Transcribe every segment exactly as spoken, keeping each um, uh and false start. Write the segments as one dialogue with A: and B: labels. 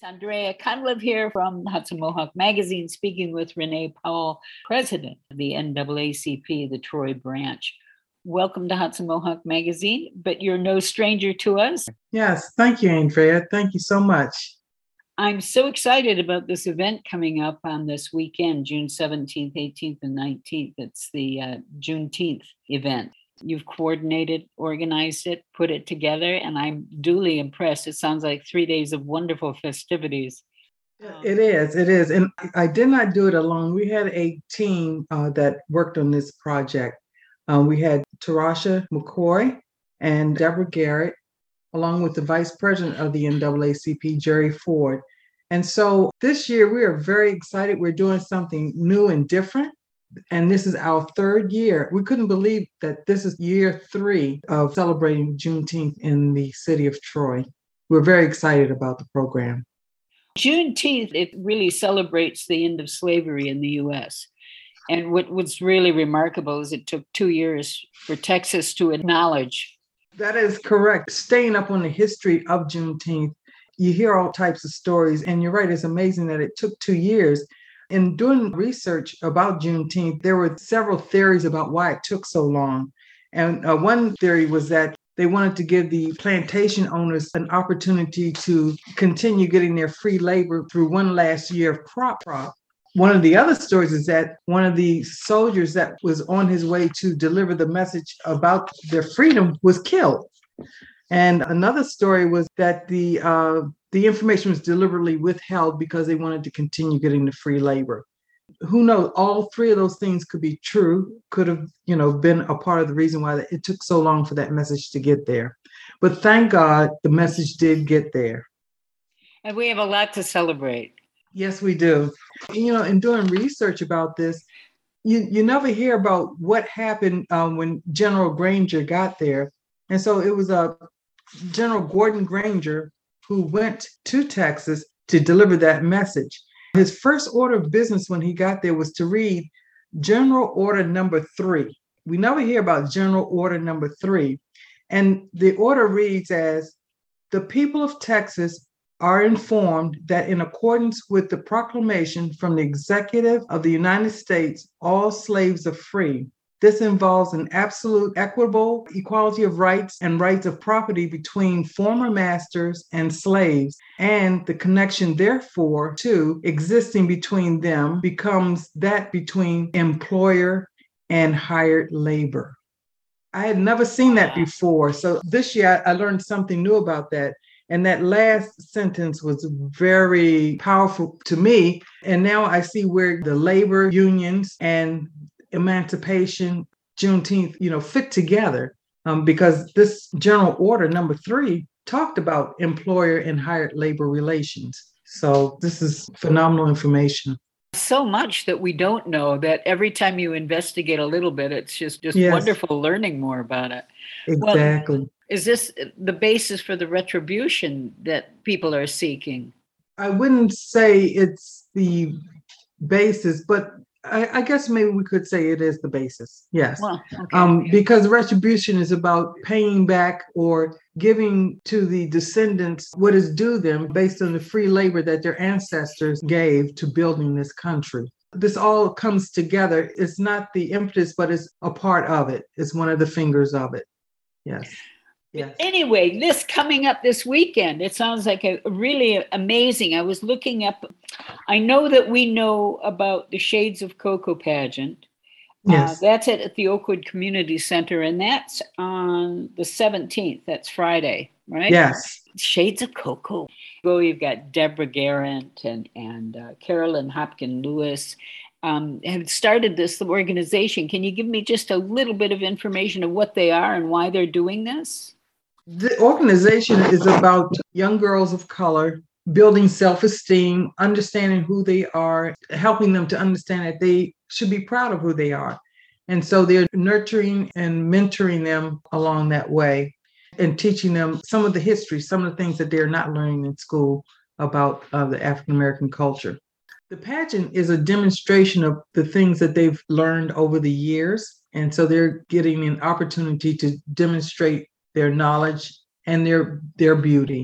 A: Andrea Conlove here from Hudson Mohawk Magazine, speaking with Renee Powell, president of the N double A C P, the Troy branch. Welcome to Hudson Mohawk Magazine, but you're no stranger to us.
B: Yes, thank you, Andrea. Thank you so much.
A: I'm so excited about this event coming up on this weekend, June seventeenth, eighteenth, and nineteenth. It's the uh, Juneteenth event. You've coordinated, organized it, put it together, and I'm duly impressed. It sounds like three days of wonderful festivities.
B: It is, it is. And I did not do it alone. We had a team uh, that worked on this project. Um, we had Tarasha McCoy and Deborah Garrett, along with the vice president of the N double A C P, Jerry Ford. And so this year we are very excited. We're doing something new and different. And this is our third year. We couldn't believe that this is year three of celebrating Juneteenth in the city of Troy. We're very excited about the program.
A: Juneteenth, it really celebrates the end of slavery in the U S. And what, what's really remarkable is it took two years for Texas to acknowledge.
B: That is correct. Staying up on the history of Juneteenth, you hear all types of stories. And you're right, it's amazing that it took two years. In doing research about Juneteenth, there were several theories about why it took so long. And uh, one theory was that they wanted to give the plantation owners an opportunity to continue getting their free labor through one last year of crop crop. One of the other stories is that one of the soldiers that was on his way to deliver the message about their freedom was killed. And another story was that the uh, the information was deliberately withheld because they wanted to continue getting the free labor. Who knows? All three of those things could be true, could have, you know, been a part of the reason why it took so long for that message to get there. But thank God the message did get there.
A: And we have a lot to celebrate.
B: Yes, we do. You know, in doing research about this, you, you never hear about what happened um, when General Granger got there. And so it was a uh, General Gordon Granger who went to Texas to deliver that message. His first order of business when he got there was to read General Order Number Three. We never hear about General Order Number Three. And the order reads as, the people of Texas are informed that in accordance with the proclamation from the Executive of the United States, all slaves are free. This involves an absolute equitable equality of rights and rights of property between former masters and slaves, and the connection, therefore, to existing between them becomes that between employer and hired labor. I had never seen that before. So this year I learned something new about that. And that last sentence was very powerful to me. And now I see where the labor unions and emancipation, Juneteenth, you know, fit together um, because this General Order Number Three talked about employer and hired labor relations. So this is phenomenal information.
A: So much that we don't know that every time you investigate a little bit, it's just, just
B: Yes.
A: wonderful learning more about it.
B: Exactly.
A: Well, is this the basis for the retribution that people are seeking?
B: I wouldn't say it's the basis, but I, I guess maybe we could say it is the basis. Yes.
A: Well, okay.
B: Um, because retribution is about paying back or giving to the descendants what is due them based on the free labor that their ancestors gave to building this country. This all comes together. It's not the impetus, but it's a part of it. It's one of the fingers of it. Yes. Yes.
A: Anyway, this coming up this weekend, it sounds like a really amazing. I was looking up, I know that we know about the Shades of Cocoa pageant.
B: Yes.
A: Uh, that's at, at the Oakwood Community Center, and that's on the seventeenth. That's Friday, right?
B: Yes.
A: Shades of Cocoa. Go, you've got Deborah Garrett and, and uh, Carolyn Hopkin Lewis. Um, have started this organization. Can you give me just a little bit of information of what they are and why they're doing this?
B: The organization is about young girls of color building self-esteem, understanding who they are, helping them to understand that they should be proud of who they are. And so they're nurturing and mentoring them along that way and teaching them some of the history, some of the things that they're not learning in school about uh, the African-American culture. The pageant is a demonstration of the things that they've learned over the years. And so they're getting an opportunity to demonstrate their knowledge and their their beauty.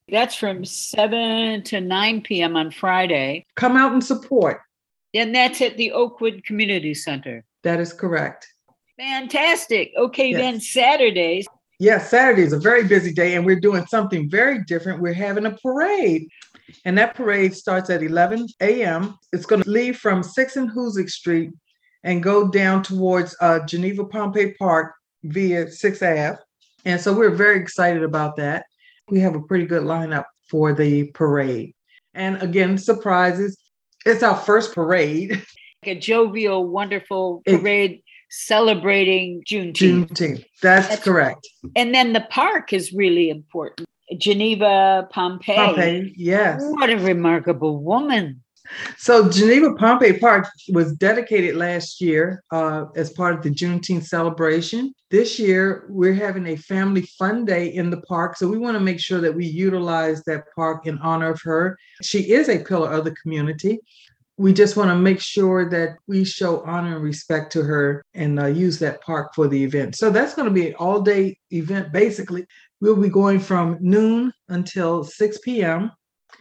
A: That's from seven to nine p.m. on Friday.
B: Come out and support.
A: And that's at the Oakwood Community Center.
B: That is correct.
A: Fantastic. Okay,
B: Yes.
A: then Saturdays.
B: Yes, Saturday is a very busy day, and we're doing something very different. We're having a parade, and that parade starts at eleven a.m. It's going to leave from sixth and Hoosick Street and go down towards uh, Geneva Pompey Park via sixth Avenue. And so we're very excited about that. We have a pretty good lineup for the parade. And again, surprises. It's our first parade.
A: A jovial, wonderful parade it, celebrating Juneteenth.
B: Juneteenth. That's, That's correct.
A: And then the park is really important. Geneva Pompey.
B: Pompey, yes.
A: What a remarkable woman.
B: So Geneva Pompey Park was dedicated last year uh, as part of the Juneteenth celebration. This year, we're having a family fun day in the park. So we want to make sure that we utilize that park in honor of her. She is a pillar of the community. We just want to make sure that we show honor and respect to her and uh, use that park for the event. So that's going to be an all-day event, basically. We'll be going from noon until six p.m.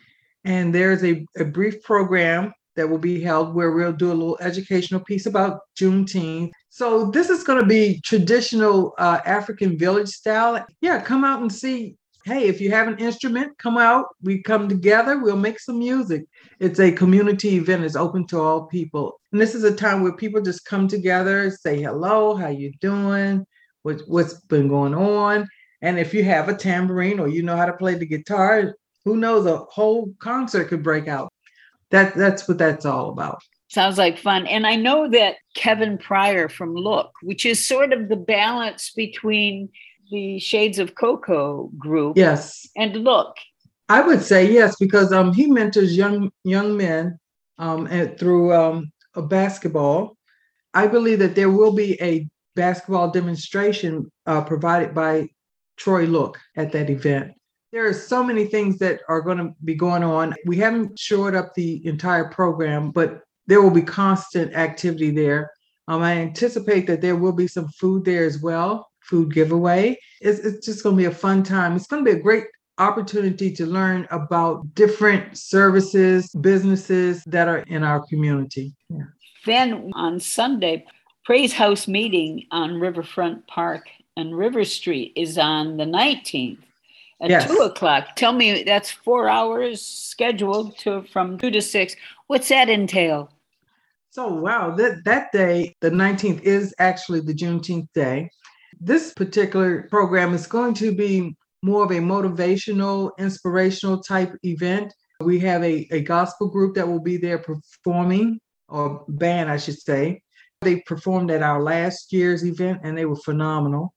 B: And there's a, a brief program that will be held where we'll do a little educational piece about Juneteenth. So this is going to be traditional uh, African village style. Yeah, come out and see. Hey, if you have an instrument, come out. We come together. We'll make some music. It's a community event. It's open to all people. And this is a time where people just come together, say hello, how you doing, what, what's been going on. And if you have a tambourine or you know how to play the guitar, who knows, a whole concert could break out. That, that's what that's all about.
A: Sounds like fun. And I know that Kevin Pryor from Look, which is sort of the balance between the Shades of Cocoa group,
B: yes,
A: and Look.
B: I would say yes, because um, he mentors young young men um, and through um, a basketball. I believe that there will be a basketball demonstration uh, provided by Troy Look at that event. There are so many things that are going to be going on. We haven't shored up the entire program, but there will be constant activity there. Um, I anticipate that there will be some food there as well, food giveaway. It's, it's just going to be a fun time. It's going to be a great opportunity to learn about different services, businesses that are in our community. Yeah.
A: Then on Sunday, Praise House meeting on Riverfront Park and River Street is on the nineteenth. At yes. two o'clock. Tell me, that's four hours scheduled to from two to six. What's that entail?
B: So, wow, that, that day, the nineteenth, is actually the Juneteenth day. This particular program is going to be more of a motivational, inspirational type event. We have a, a gospel group that will be there performing, or band, I should say. They performed at our last year's event, and they were phenomenal.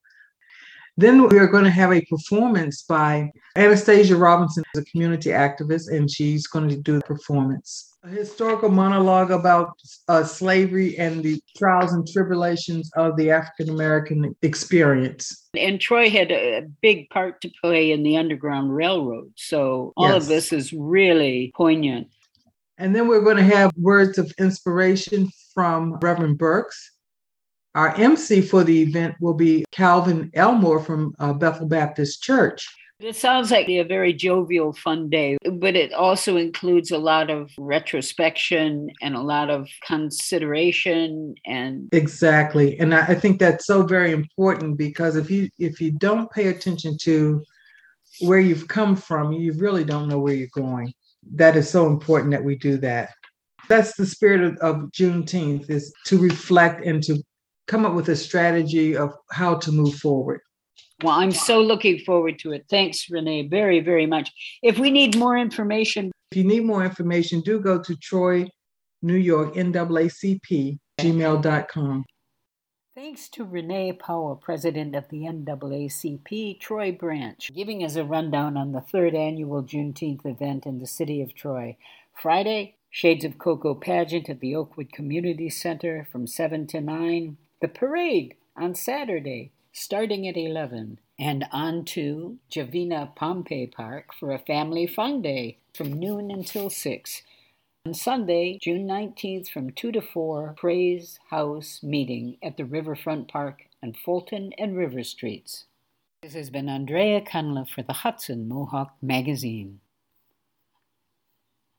B: Then we are going to have a performance by Anastasia Robinson, a community activist, and she's going to do the performance. A historical monologue about uh, slavery and the trials and tribulations of the African-American experience.
A: And Troy had a big part to play in the Underground Railroad. So all yes. of this is really poignant.
B: And then we're going to have words of inspiration from Reverend Burks. Our M C for the event will be Calvin Elmore from uh, Bethel Baptist Church.
A: It sounds like a very jovial, fun day, but it also includes a lot of retrospection and a lot of consideration. And
B: exactly. And I, I think that's so very important, because if you if you don't pay attention to where you've come from, you really don't know where you're going. That is so important that we do that. That's the spirit of, of Juneteenth, is to reflect and to come up with a strategy of how to move forward.
A: Well, I'm so looking forward to it. Thanks, Renee, very, very much. If we need more information.
B: If you need more information, do go to Troy, New York, N double A C P, gmail dot com.
A: Thanks to Renee Powell, president of the N double A C P Troy branch, giving us a rundown on the third annual Juneteenth event in the city of Troy. Friday, Shades of Cocoa pageant at the Oakwood Community Center from seven to nine. The parade on Saturday, starting at eleven, and on to Geneva Pompey Park for a family fun day from noon until six. On Sunday, June nineteenth, from two to four, Praise House meeting at the Riverfront Park on Fulton and River Streets. This has been Andrea Cunliffe for the Hudson Mohawk Magazine.